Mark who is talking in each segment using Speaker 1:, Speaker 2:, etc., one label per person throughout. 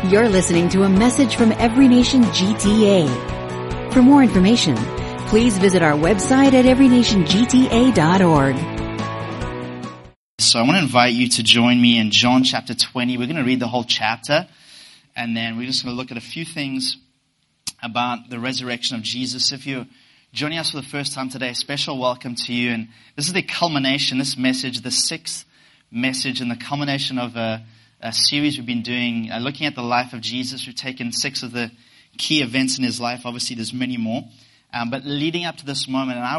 Speaker 1: You're listening to a message from Every Nation GTA. For more information, please visit our website at everynationgta.org.
Speaker 2: So I want to invite you to join me in John chapter 20. We're going to read the whole chapter, and then we're just going to look at a few things about the resurrection of Jesus. If you're joining us for the first time today, a special welcome to you. And this is the culmination, this message, the sixth message and the culmination of a series we've been doing, looking at the life of Jesus. We've taken 6 of the key events in his life. Obviously, there's many more. But leading up to this moment, and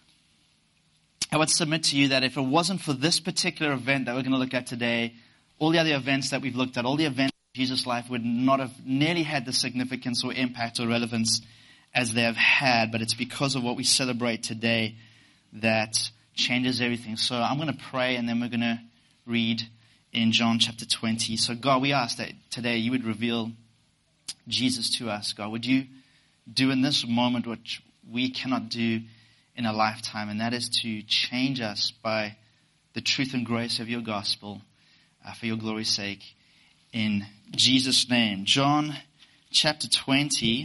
Speaker 2: I would submit to you that if it wasn't for this particular event that we're going to look at today, all the other events that we've looked at, all the events of Jesus' life would not have nearly had the significance or impact or relevance as they have had. But it's because of what we celebrate today that changes everything. So I'm going to pray, and then we're going to read in John chapter 20. So God, we ask that today you would reveal Jesus to us. God, would you do in this moment what we cannot do in a lifetime, and that is to change us by the truth and grace of your gospel for your glory's sake. In Jesus' name. John chapter 20,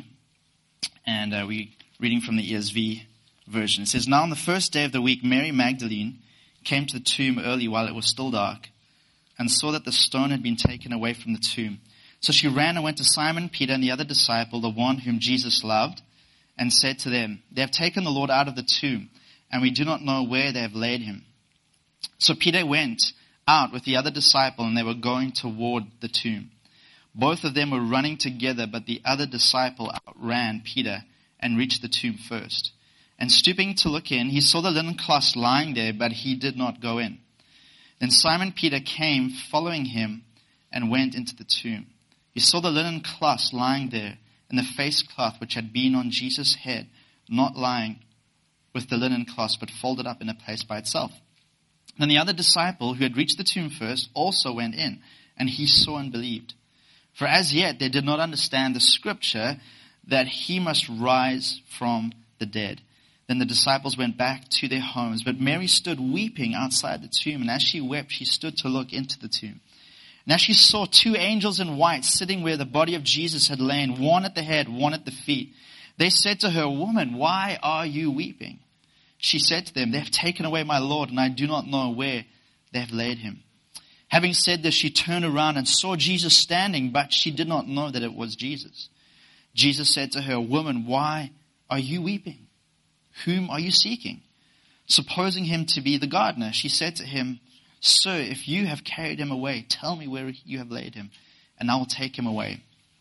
Speaker 2: and we're reading from the ESV version. It says, "Now on the first day of the week, Mary Magdalene came to the tomb early while it was still dark, and saw that the stone had been taken away from the tomb. So she ran and went to Simon, Peter, and the other disciple, the one whom Jesus loved, and said to them, 'They have taken the Lord out of the tomb, and we do not know where they have laid him.' So Peter went out with the other disciple, and they were going toward the tomb. Both of them were running together, but the other disciple outran Peter and reached the tomb first. And stooping to look in, he saw the linen cloths lying there, but he did not go in. Then Simon Peter came, following him, and went into the tomb. He saw the linen cloths lying there, and the face cloth which had been on Jesus' head, not lying with the linen cloths, but folded up in a place by itself. Then the other disciple, who had reached the tomb first, also went in, and he saw and believed. For as yet they did not understand the scripture that he must rise from the dead. Then the disciples went back to their homes, but Mary stood weeping outside the tomb, and as she wept, she stood to look into the tomb. And as she saw 2 angels in white sitting where the body of Jesus had lain, one at the head, one at the feet, they said to her, 'Woman, why are you weeping?' She said to them, 'They have taken away my Lord, and I do not know where they have laid him.' Having said this, she turned around and saw Jesus standing, but she did not know that it was Jesus. Jesus said to her, 'Woman, why are you weeping? Whom are you seeking?' Supposing him to be the gardener, she said to him, 'Sir, if you have carried him away, tell me where you have laid him, and I will take him away.'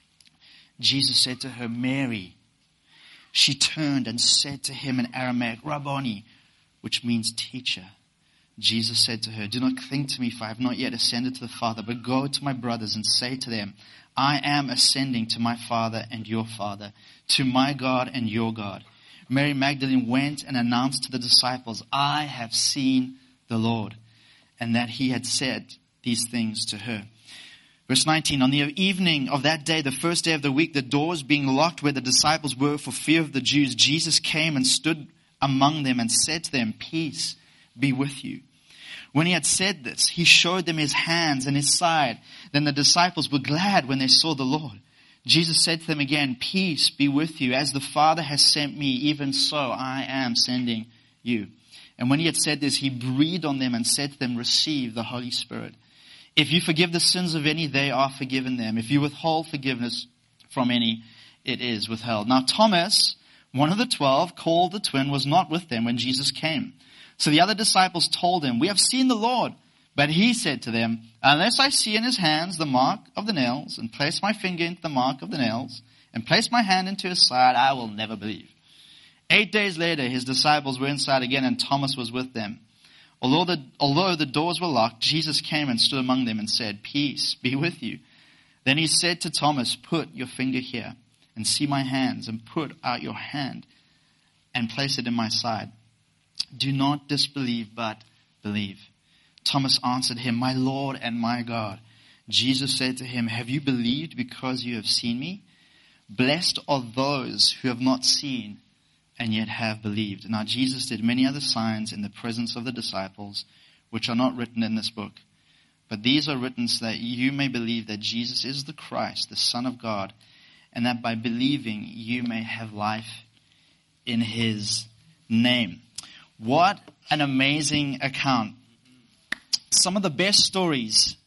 Speaker 2: Jesus said to her, 'Mary.' She turned and said to him in Aramaic, 'Rabboni,' which means teacher. Jesus said to her, 'Do not cling to me, for I have not yet ascended to the Father, but go to my brothers and say to them, I am ascending to my Father and your Father, to my God and your God.' Mary Magdalene went and announced to the disciples, 'I have seen the Lord,' and that he had said these things to her." Verse 19, "On the evening of that day, the first day of the week, the doors being locked where the disciples were for fear of the Jews, Jesus came and stood among them and said to them, 'Peace be with you.' When he had said this, he showed them his hands and his side. Then the disciples were glad when they saw the Lord. Jesus said to them again, 'Peace be with you. As the Father has sent me, even so I am sending you.' And when he had said this, he breathed on them and said to them, 'Receive the Holy Spirit. If you forgive the sins of any, they are forgiven them. If you withhold forgiveness from any, it is withheld.' Now Thomas, one of the 12, called the twin, was not with them when Jesus came. So the other disciples told him, 'We have seen the Lord.' But he said to them, 'Unless I see in his hands the mark of the nails, and place my finger into the mark of the nails, and place my hand into his side, I will never believe.' 8 days later, his disciples were inside again, and Thomas was with them. Although the doors were locked, Jesus came and stood among them and said, 'Peace be with you.' Then he said to Thomas, 'Put your finger here, and see my hands, and put out your hand, and place it in my side. Do not disbelieve, but believe.' Thomas answered him, 'My Lord and my God.' Jesus said to him, 'Have you believed because you have seen me? Blessed are those who have not seen and yet have believed.' Now Jesus did many other signs in the presence of the disciples, which are not written in this book. But these are written so that you may believe that Jesus is the Christ, the Son of God, and that by believing you may have life in his name. What an amazing account. Some of the best stories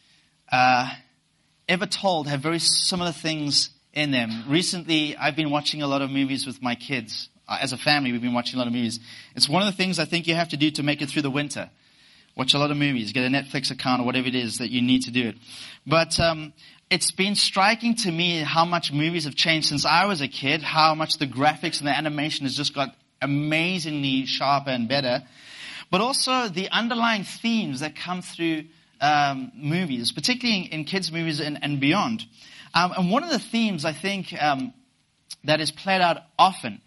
Speaker 2: ever told have very similar things in them. Recently, I've been watching a lot of movies with my kids. As a family, we've been watching a lot of movies. It's one of the things I think you have to do to make it through the winter. Watch a lot of movies, get a Netflix account or whatever it is that you need to do it. But it's been striking to me how much movies have changed since I was a kid, how much the graphics and the animation has just got amazingly sharper and better. But also the underlying themes that come through movies, particularly in kids' movies and beyond. And one of the themes I think that is played out often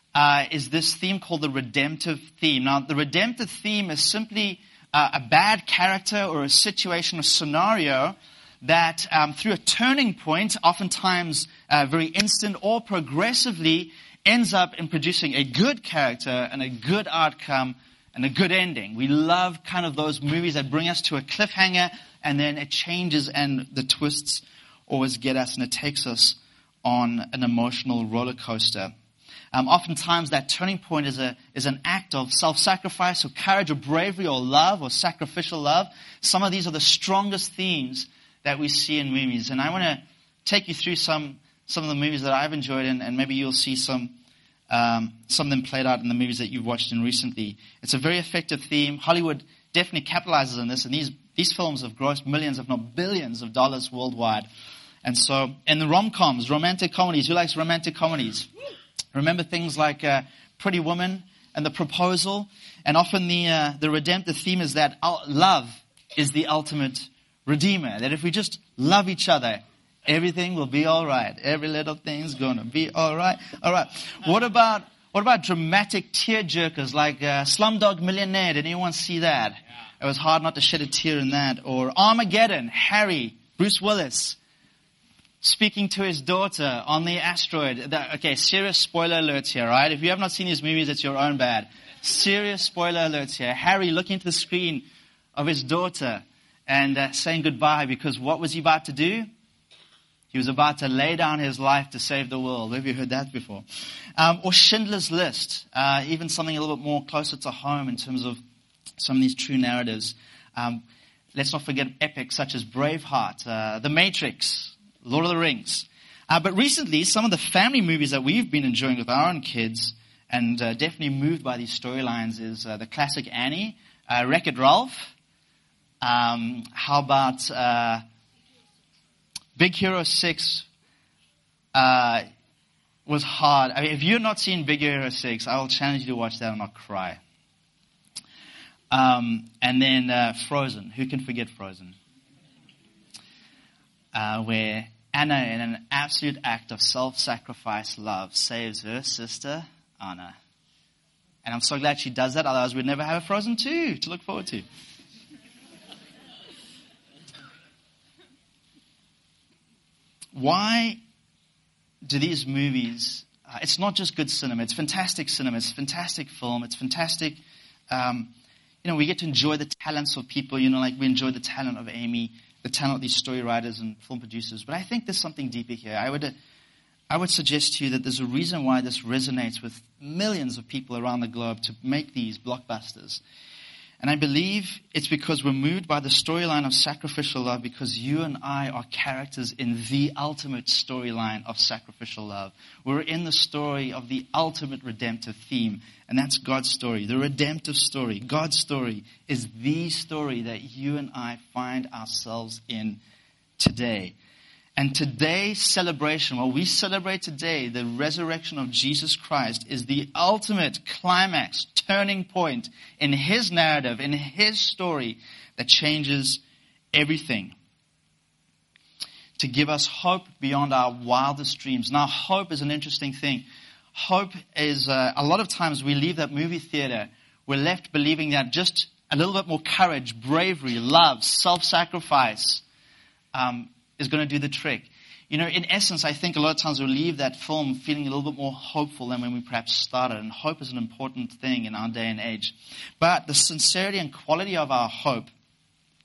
Speaker 2: is this theme called the redemptive theme. Now, the redemptive theme is simply a bad character or a situation or scenario that through a turning point, oftentimes very instant or progressively, ends up in producing a good character and a good outcome and a good ending. We love kind of those movies that bring us to a cliffhanger and then it changes and the twists always get us and it takes us on an emotional roller coaster. Oftentimes that turning point is an act of self-sacrifice or courage or bravery or love or sacrificial love. Some of these are the strongest themes that we see in movies. And I want to take you through some of the movies that I've enjoyed and maybe you'll see some of them played out in the movies that you've watched in recently. It's a very effective theme. Hollywood definitely capitalizes on this and these films have grossed millions if not billions of dollars worldwide. And so, in the rom-coms, romantic comedies, who likes romantic comedies? Remember things like Pretty Woman and The Proposal. And often the redemptive theme is that love is the ultimate redeemer. That if we just love each other, everything will be all right. Every little thing's going to be all right. All right. What about dramatic tear-jerkers like Slumdog Millionaire? Did anyone see that? Yeah. It was hard not to shed a tear in that. Or Armageddon, Harry, Bruce Willis, speaking to his daughter on the asteroid. Okay, serious spoiler alerts here, right? If you have not seen these movies, it's your own bad. Serious spoiler alerts here. Harry looking to the screen of his daughter and saying goodbye because what was he about to do? He was about to lay down his life to save the world. Have you heard that before? Or Schindler's List, even something a little bit more closer to home in terms of some of these true narratives. Let's not forget epics such as Braveheart, The Matrix, Lord of the Rings. But recently, some of the family movies that we've been enjoying with our own kids and definitely moved by these storylines is the classic Annie, Wreck-It Ralph. How about Big Hero 6 was hard. I mean, if you're not seen Big Hero 6, I will challenge you to watch that and not cry. And then Frozen. Who can forget Frozen? Where Anna, in an absolute act of self-sacrifice love, saves her sister, Anna. And I'm so glad she does that, otherwise we'd never have a Frozen 2 to look forward to. Why do these movies, it's not just good cinema, it's fantastic cinema, it's fantastic film, it's fantastic, we get to enjoy the talents of people, like we enjoy the talent of Amy, the talent of these story writers and film producers. But I think there's something deeper here. I would suggest to you that there's a reason why this resonates with millions of people around the globe to make these blockbusters. And I believe it's because we're moved by the storyline of sacrificial love because you and I are characters in the ultimate storyline of sacrificial love. We're in the story of the ultimate redemptive theme, and that's God's story, the redemptive story. God's story is the story that you and I find ourselves in today. And today's celebration, what we celebrate today, the resurrection of Jesus Christ, is the ultimate climax, turning point in His narrative, in His story that changes everything. To give us hope beyond our wildest dreams. Now, hope is an interesting thing. Hope is, a lot of times we leave that movie theater, we're left believing that just a little bit more courage, bravery, love, self-sacrifice, is going to do the trick. In essence, I think a lot of times we leave that film feeling a little bit more hopeful than when we perhaps started. And hope is an important thing in our day and age. But the sincerity and quality of our hope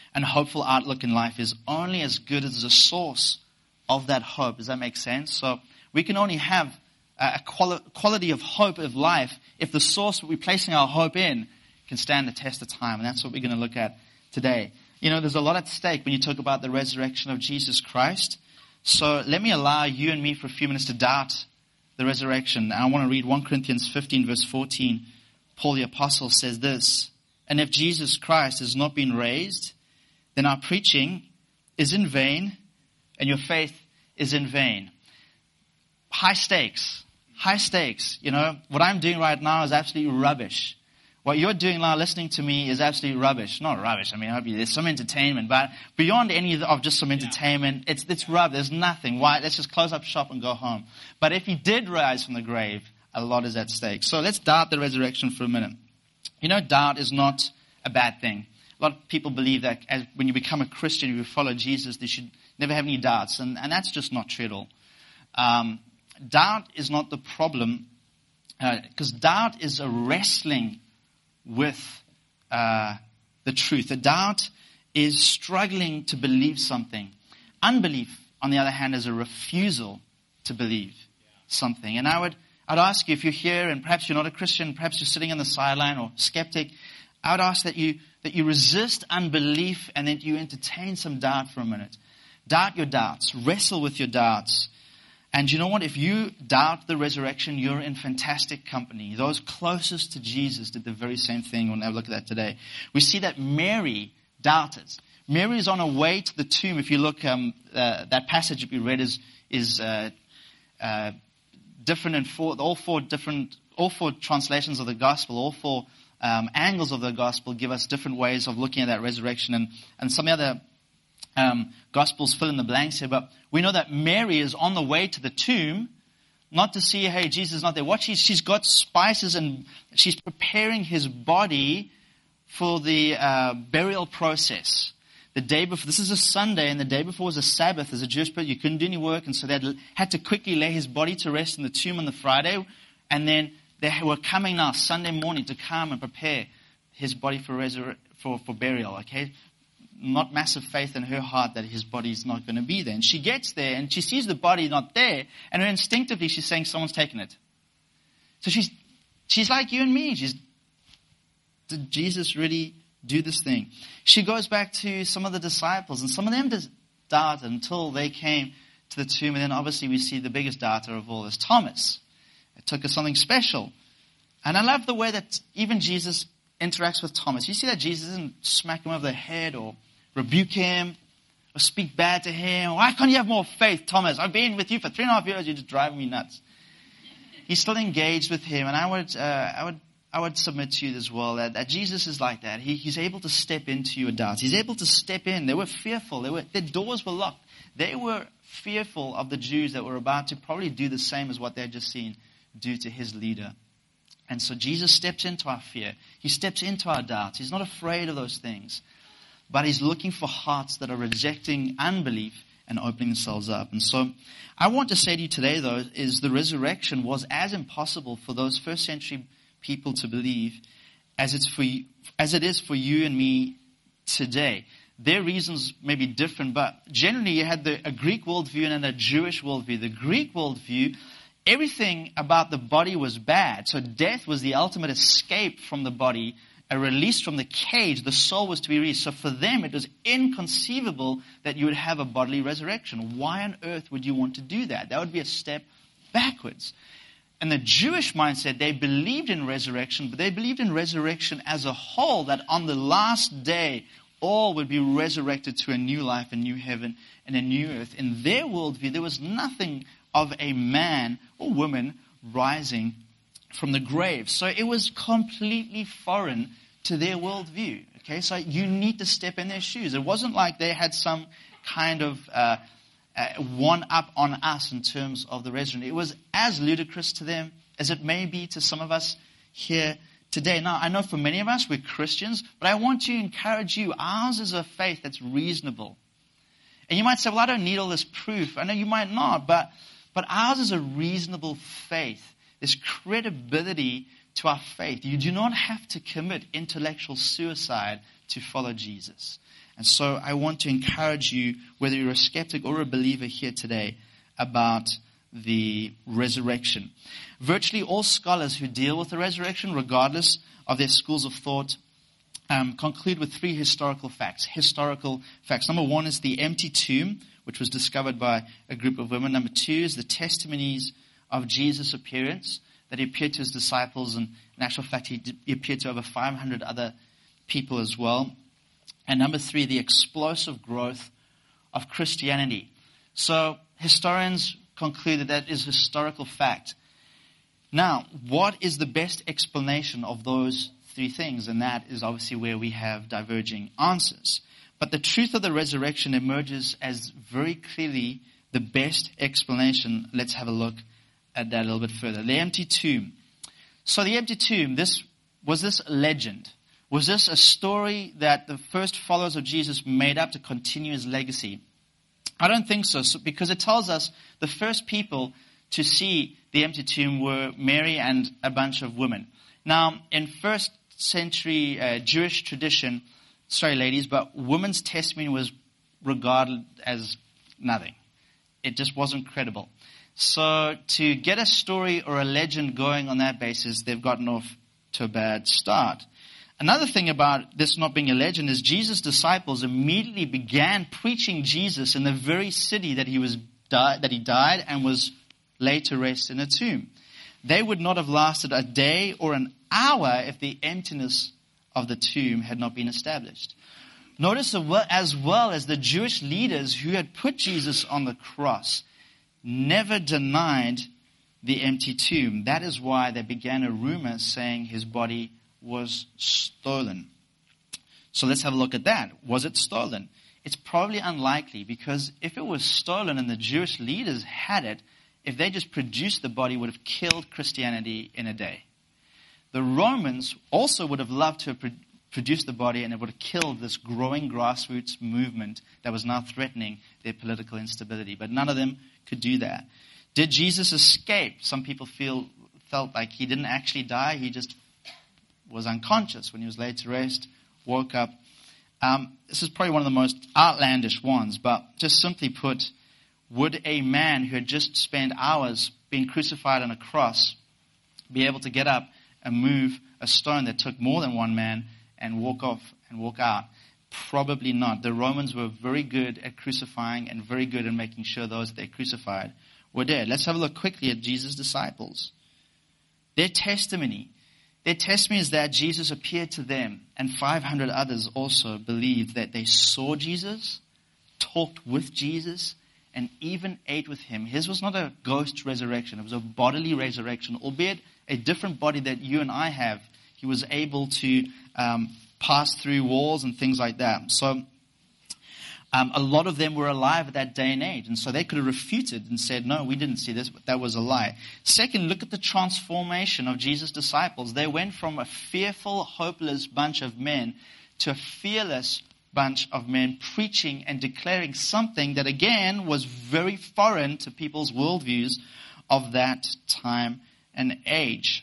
Speaker 2: and hopeful outlook in life is only as good as the source of that hope. Does that make sense? So we can only have a quality of hope of life if the source we're placing our hope in can stand the test of time. And that's what we're going to look at today. You know, there's a lot at stake when you talk about the resurrection of Jesus Christ. So let me allow you and me for a few minutes to doubt the resurrection. I want to read 1 Corinthians 15 verse 14. Paul the Apostle says this, "And if Jesus Christ has not been raised, then our preaching is in vain and your faith is in vain." High stakes. High stakes. You know, what I'm doing right now is absolutely rubbish. What you're doing now, listening to me, is absolutely rubbish. Not rubbish. I mean, there's some entertainment, but beyond any of just some entertainment, it's rubbish. There's nothing. Why? Let's just close up shop and go home. But if he did rise from the grave, a lot is at stake. So let's doubt the resurrection for a minute. You know, doubt is not a bad thing. A lot of people believe that when you become a Christian, you follow Jesus, they should never have any doubts. And that's just not true at all. Doubt is not the problem, because doubt is a wrestling with the truth. The doubt is struggling to believe something. Unbelief, on the other hand, is a refusal to believe something. And I'd ask you, if you're here and perhaps you're not a Christian, perhaps you're sitting on the sideline or skeptic, I would ask that you resist unbelief and that you entertain some doubt for a minute. Doubt your doubts. Wrestle with your doubts. And you know what? If you doubt the resurrection, you're in fantastic company. Those closest to Jesus did the very same thing. We'll have a look at that today. We see that Mary doubted. Mary is on her way to the tomb. If you look, that passage that we read is different in all four translations of the gospel, all four angles of the gospel give us different ways of looking at that resurrection. And some of the other Gospels fill in the blanks here, but we know that Mary is on the way to the tomb, not to see, hey, Jesus is not there. What she's got spices and she's preparing his body for the burial process. The day before, this is a Sunday, and the day before was a Sabbath. As a Jewish person, you couldn't do any work, and so they had to quickly lay his body to rest in the tomb on the Friday, and then they were coming now Sunday morning to come and prepare his body for burial. Okay. Not massive faith in her heart that his body is not going to be there. And she gets there and she sees the body not there, and instinctively she's saying someone's taken it. So she's like you and me. Did Jesus really do this thing? She goes back to some of the disciples, and some of them doubted until they came to the tomb. And then obviously we see the biggest doubter of all is Thomas. It took us something special. And I love the way that even Jesus interacts with Thomas. You see that Jesus doesn't smack him over the head or rebuke him or speak bad to him. Why can't you have more faith, Thomas? I've been with you for 3.5 years. You're just driving me nuts. He's still engaged with him. And I would submit to you as well that Jesus is like that. He's able to step into your doubts. He's able to step in. They were fearful. Their doors were locked. They were fearful of the Jews that were about to probably do the same as what they had just seen do to his leader. And so Jesus steps into our fear. He steps into our doubts. He's not afraid of those things. But he's looking for hearts that are rejecting unbelief and opening themselves up. And so I want to say to you today, though, is the resurrection was as impossible for those first century people to believe as it is for you and me today. Their reasons may be different, but generally you had a Greek worldview and a Jewish worldview. The Greek worldview, everything about the body was bad. So death was the ultimate escape from the body, a release from the cage. The soul was to be released. So for them, it was inconceivable that you would have a bodily resurrection. Why on earth would you want to do that? That would be a step backwards. And the Jewish mindset, they believed in resurrection, but they believed in resurrection as a whole, that on the last day, all would be resurrected to a new life, a new heaven, and a new earth. In their worldview, there was nothing of a man or woman rising from the grave. So it was completely foreign to their worldview. Okay, so you need to step in their shoes. It wasn't like they had some kind of one up on us in terms of the resurrection. It was as ludicrous to them as it may be to some of us here today. Now, I know for many of us, we're Christians, but I want to encourage you. Ours is a faith that's reasonable. And you might say, well, I don't need all this proof. I know you might not, but ours is a reasonable faith. There's credibility to our faith. You do not have to commit intellectual suicide to follow Jesus. And so I want to encourage you, whether you're a skeptic or a believer here today, about the resurrection. Virtually all scholars who deal with the resurrection, regardless of their schools of thought, conclude with three historical facts. Number one is the empty tomb, which was discovered by a group of women. Number two is the testimonies of Jesus' appearance, that he appeared to his disciples, and in actual fact he appeared to over 500 other people as well. And number three, the explosive growth of Christianity. So historians conclude that is historical fact. Now, what is the best explanation of those three things? And that is obviously where we have diverging answers. But the truth of the resurrection emerges as very clearly the best explanation. Let's have a look at that a little bit further. The empty tomb. So the empty tomb, was this a legend? Was this a story that the first followers of Jesus made up to continue his legacy? I don't think so, because it tells us the first people to see the empty tomb were Mary and a bunch of women. Now, in first century Jewish tradition, sorry ladies, but women's testimony was regarded as nothing. It just wasn't credible. So to get a story or a legend going on that basis, they've gotten off to a bad start. Another thing about this not being a legend is Jesus' disciples immediately began preaching Jesus in the very city that he died and was laid to rest in a tomb. They would not have lasted a day or an hour if the emptiness of the tomb had not been established. Notice as well as the Jewish leaders who had put Jesus on the cross never denied the empty tomb. That is why they began a rumor saying his body was stolen. So let's have a look at that. Was it stolen? It's probably unlikely, because if it was stolen and the Jewish leaders had it, if they just produced the body, would have killed Christianity in a day. The Romans also would have loved to have produced the body, and it would have killed this growing grassroots movement that was now threatening their political instability. But none of them could do that. Did Jesus escape? Some people felt like he didn't actually die. He just was unconscious when he was laid to rest, woke up. This is probably one of the most outlandish ones, but just simply put, would a man who had just spent hours being crucified on a cross be able to get up and move a stone that took more than one man and walk off and walk out? Probably not. The Romans were very good at crucifying and very good at making sure those that they crucified were dead. Let's have a look quickly at Jesus' disciples. Their testimony is that Jesus appeared to them, and 500 others also believed that they saw Jesus, talked with Jesus, and even ate with him. His was not a ghost resurrection. It was a bodily resurrection, albeit a different body that you and I have. He was able to pass through walls and things like that. So a lot of them were alive at that day and age. And so they could have refuted and said, no, we didn't see this, but that was a lie. Second, look at the transformation of Jesus' disciples. They went from a fearful, hopeless bunch of men to a fearless bunch of men preaching and declaring something that, again, was very foreign to people's worldviews of that time and age.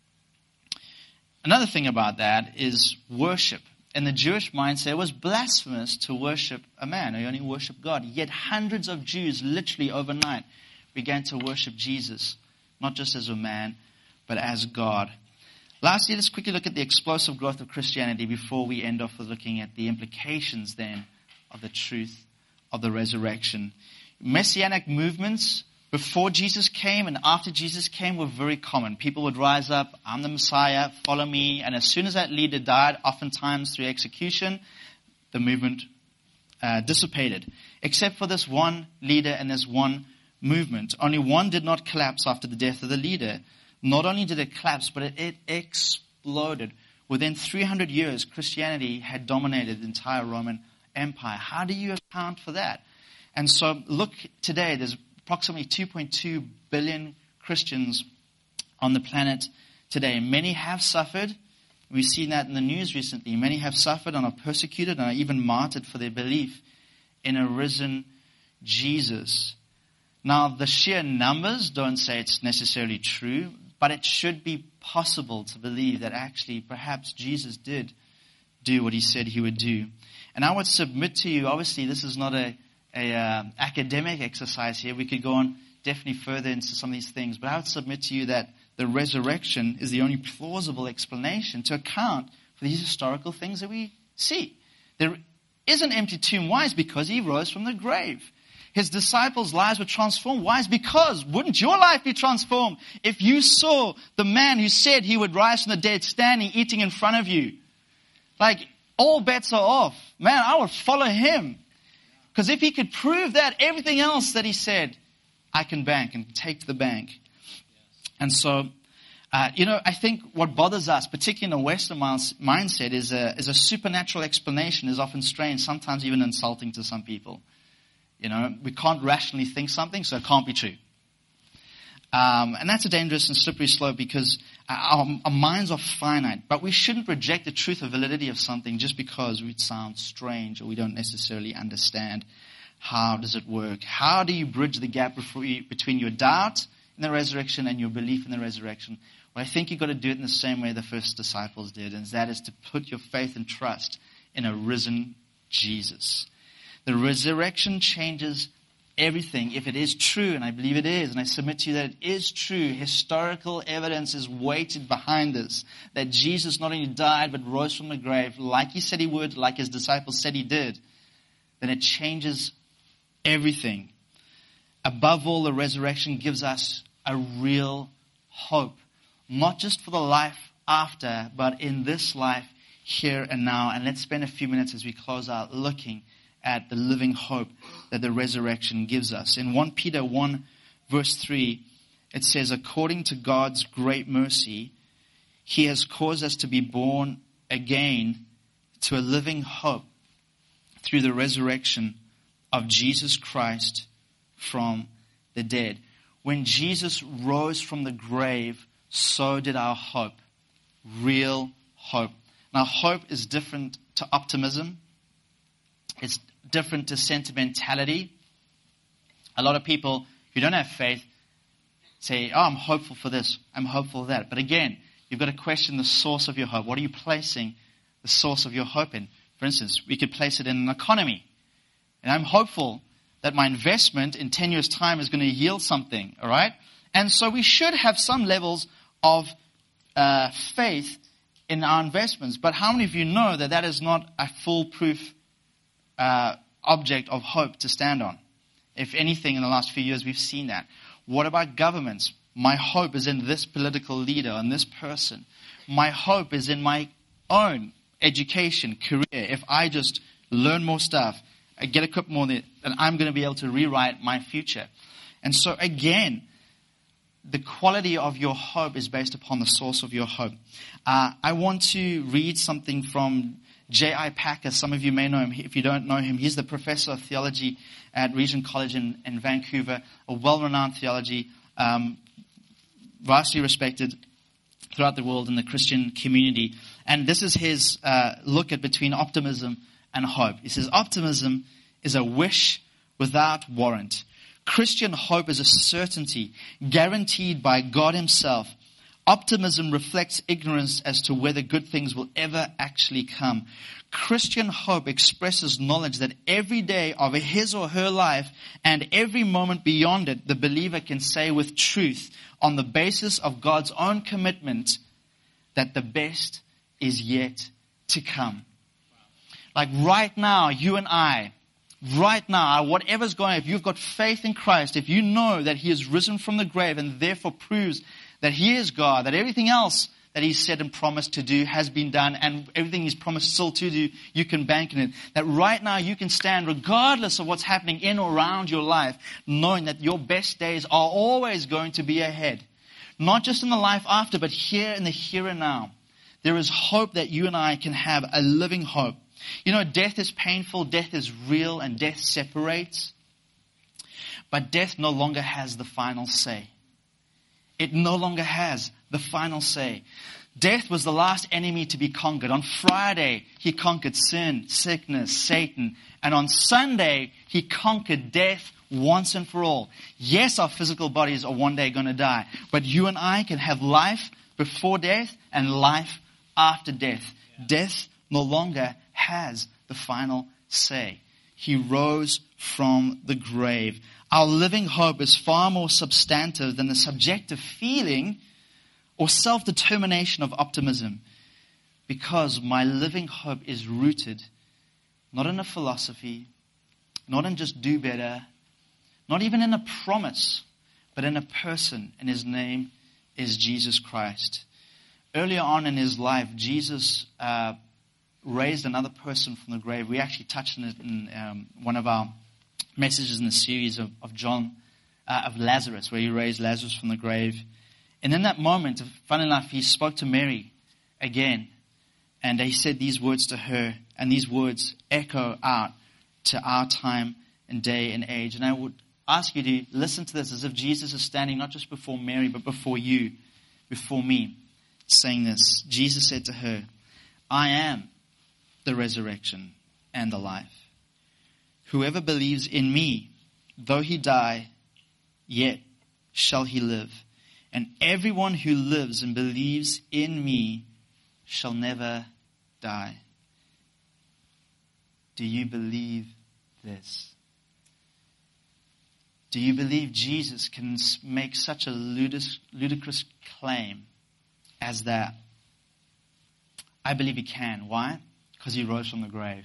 Speaker 2: Another thing about that is worship. In the Jewish mindset, it was blasphemous to worship a man who only worshiped God. Yet hundreds of Jews, literally overnight, began to worship Jesus, not just as a man, but as God. Lastly, let's quickly look at the explosive growth of Christianity before we end off with looking at the implications then of the truth of the resurrection. Messianic movements before Jesus came and after Jesus came were very common. People would rise up, I'm the Messiah, follow me. And as soon as that leader died, oftentimes through execution, the movement dissipated. Except for this one leader and this one movement. Only one did not collapse after the death of the leader. Not only did it collapse, but it exploded. Within 300 years, Christianity had dominated the entire Roman Empire. How do you account for that? And so look, today there's approximately 2.2 billion Christians on the planet today. Many have suffered. We've seen that in the news recently. Many have suffered and are persecuted and are even martyred for their belief in a risen Jesus. Now, the sheer numbers don't say it's necessarily true, but it should be possible to believe that actually perhaps Jesus did do what he said he would do. And I would submit to you, obviously this is not a academic exercise here. We could go on definitely further into some of these things. But I would submit to you that the resurrection is the only plausible explanation to account for these historical things that we see. There is an empty tomb. Why? It's because he rose from the grave. His disciples' lives were transformed. Why? It's because wouldn't your life be transformed if you saw the man who said he would rise from the dead standing, eating in front of you? Like, all bets are off. Man, I would follow him. Because if he could prove that, everything else that he said, I can bank and take to the bank. And so, I think what bothers us, particularly in the Western mindset, is a supernatural explanation is often strange, sometimes even insulting to some people. We can't rationally think something, so it can't be true. And that's a dangerous and slippery slope because our minds are finite. But we shouldn't reject the truth or validity of something just because it sounds strange or we don't necessarily understand how does it work. How do you bridge the gap between your doubt in the resurrection and your belief in the resurrection? Well, I think you've got to do it in the same way the first disciples did, and that is to put your faith and trust in a risen Jesus. The resurrection changes everything. If it is true, and I believe it is, and I submit to you that it is true, historical evidence is weighted behind this, that Jesus not only died but rose from the grave like he said he would, like his disciples said he did, then it changes everything. Above all, the resurrection gives us a real hope, not just for the life after, but in this life here and now. And let's spend a few minutes as we close out looking at the living hope that the resurrection gives us. In 1 Peter 1 verse 3, it says, according to God's great mercy, he has caused us to be born again to a living hope through the resurrection of Jesus Christ from the dead. When Jesus rose from the grave, so did our hope. Real hope. Now, hope is different to optimism. It's different to sentimentality. A lot of people who don't have faith say, I'm hopeful for this, I'm hopeful for that. But again, you've got to question the source of your hope. What are you placing the source of your hope in? For instance, we could place it in an economy. And I'm hopeful that my investment in 10 years' time is going to yield something, all right? And so we should have some levels of faith in our investments. But how many of you know that that is not a foolproof object of hope to stand on? If anything, in the last few years, we've seen that. What about governments? My hope is in this political leader and this person. My hope is in my own education, career. If I just learn more stuff, I get equipped more, then I'm going to be able to rewrite my future. And so again, the quality of your hope is based upon the source of your hope. I want to read something from J.I. Packer. Some of you may know him. If you don't know him, he's the professor of theology at Regent College in Vancouver, a well-renowned theology, vastly respected throughout the world in the Christian community. And this is his look at between optimism and hope. He says, optimism is a wish without warrant. Christian hope is a certainty guaranteed by God himself. Optimism reflects ignorance as to whether good things will ever actually come. Christian hope expresses knowledge that every day of his or her life and every moment beyond it, the believer can say with truth on the basis of God's own commitment that the best is yet to come. Like right now, you and I, right now, whatever's going on, if you've got faith in Christ, if you know that he has risen from the grave and therefore proves that he is God, that everything else that he said and promised to do has been done, and everything he's promised still to do, you can bank in it. That right now you can stand regardless of what's happening in or around your life, knowing that your best days are always going to be ahead. Not just in the life after, but here in the here and now. There is hope that you and I can have, a living hope. You know, death is painful, death is real, and death separates. But death no longer has the final say. It no longer has the final say. Death was the last enemy to be conquered. On Friday, he conquered sin, sickness, Satan. And on Sunday, he conquered death once and for all. Yes, our physical bodies are one day going to die. But you and I can have life before death and life after death. Death no longer has the final say. He rose from the grave. Our living hope is far more substantive than the subjective feeling or self-determination of optimism, because my living hope is rooted not in a philosophy, not in just do better, not even in a promise, but in a person, and his name is Jesus Christ. Earlier on in his life, Jesus raised another person from the grave. We actually touched on it in one of our messages in the series of Lazarus, where he raised Lazarus from the grave. And in that moment, funny enough, he spoke to Mary again, and he said these words to her, and these words echo out to our time and day and age. And I would ask you to listen to this as if Jesus is standing not just before Mary, but before you, before me, saying this. Jesus said to her, I am the resurrection and the life. Whoever believes in me, though he die, yet shall he live. And everyone who lives and believes in me shall never die. Do you believe this? Do you believe Jesus can make such a ludicrous claim as that? I believe he can. Why? Because he rose from the grave.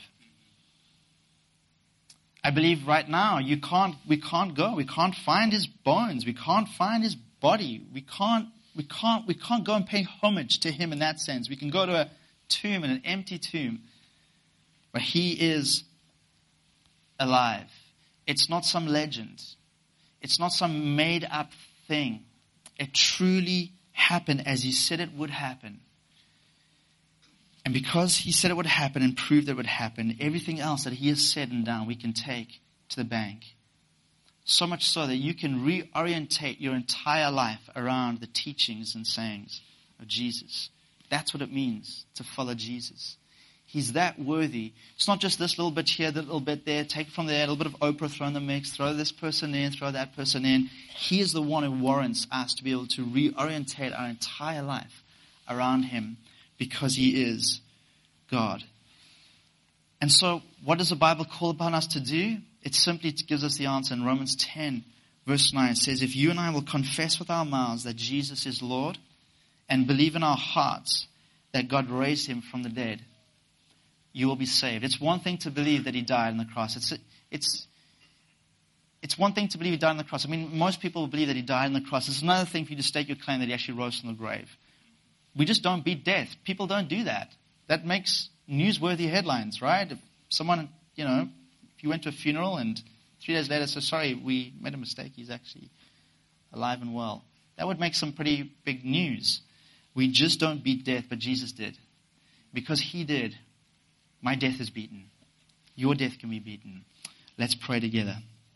Speaker 2: I believe right now we can't go. We can't find his bones. We can't find his body. We can't go and pay homage to him in that sense. We can go to a tomb, and an empty tomb, but he is alive. It's not some legend. It's not some made up thing. It truly happened as he said it would happen. And because he said it would happen and proved it would happen, everything else that he has said and done, we can take to the bank. So much so that you can reorientate your entire life around the teachings and sayings of Jesus. That's what it means to follow Jesus. He's that worthy. It's not just this little bit here, that little bit there, take it from there, a little bit of Oprah, throw in the mix, throw this person in, throw that person in. He is the one who warrants us to be able to reorientate our entire life around him, because he is God. And so what does the Bible call upon us to do? It simply gives us the answer in Romans 10, verse 9. It says, if you and I will confess with our mouths that Jesus is Lord, and believe in our hearts that God raised him from the dead, you will be saved. It's one thing to believe that he died on the cross. It's one thing to believe he died on the cross. I mean, most people believe that he died on the cross. It's another thing for you to stake your claim that he actually rose from the grave. We just don't beat death. People don't do that. That makes newsworthy headlines, right? If someone, if you went to a funeral and 3 days later said, sorry, we made a mistake, he's actually alive and well. That would make some pretty big news. We just don't beat death, but Jesus did. Because he did, my death is beaten. Your death can be beaten. Let's pray together.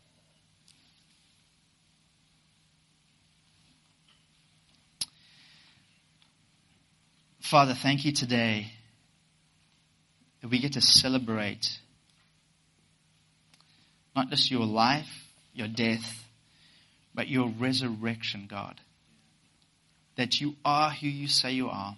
Speaker 2: Father, thank you today that we get to celebrate not just your life, your death, but your resurrection, God. That you are who you say you are.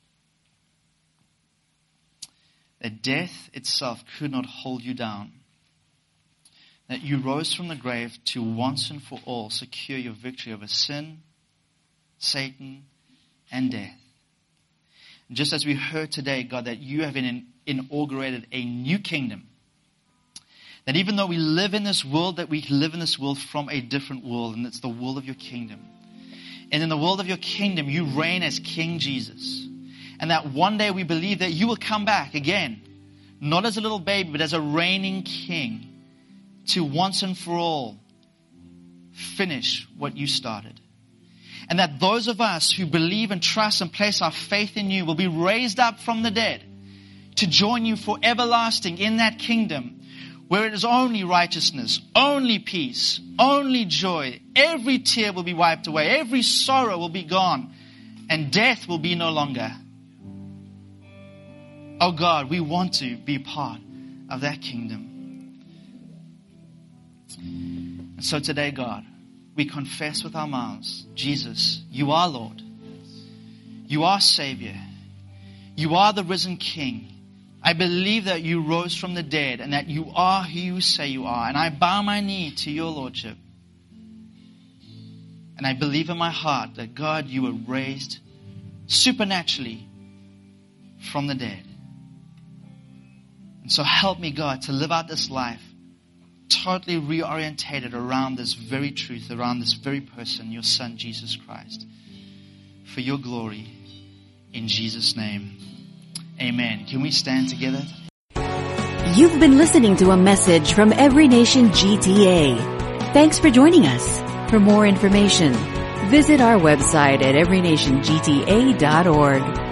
Speaker 2: That death itself could not hold you down. That you rose from the grave to once and for all secure your victory over sin, Satan, and death. And just as we heard today, God, that you have inaugurated a new kingdom. That even though we live in this world, that we live in this world from a different world, and it's the world of your kingdom. And in the world of your kingdom, you reign as King Jesus. And that one day we believe that you will come back again, not as a little baby, but as a reigning king, to once and for all finish what you started. And that those of us who believe and trust and place our faith in you will be raised up from the dead to join you for everlasting in that kingdom, where it is only righteousness, only peace, only joy. Every tear will be wiped away. Every sorrow will be gone. And death will be no longer. Oh God, we want to be part of that kingdom. And so today, God, we confess with our mouths, Jesus, you are Lord. You are Savior. You are the risen King. I believe that you rose from the dead and that you are who you say you are. And I bow my knee to your Lordship. And I believe in my heart that, God, you were raised supernaturally from the dead. And so help me, God, to live out this life totally reorientated around this very truth, around this very person, your Son, Jesus Christ. For your glory, in Jesus' name. Amen. Can we stand together?
Speaker 1: You've been listening to a message from Every Nation GTA. Thanks for joining us. For more information, visit our website at everynationgta.org.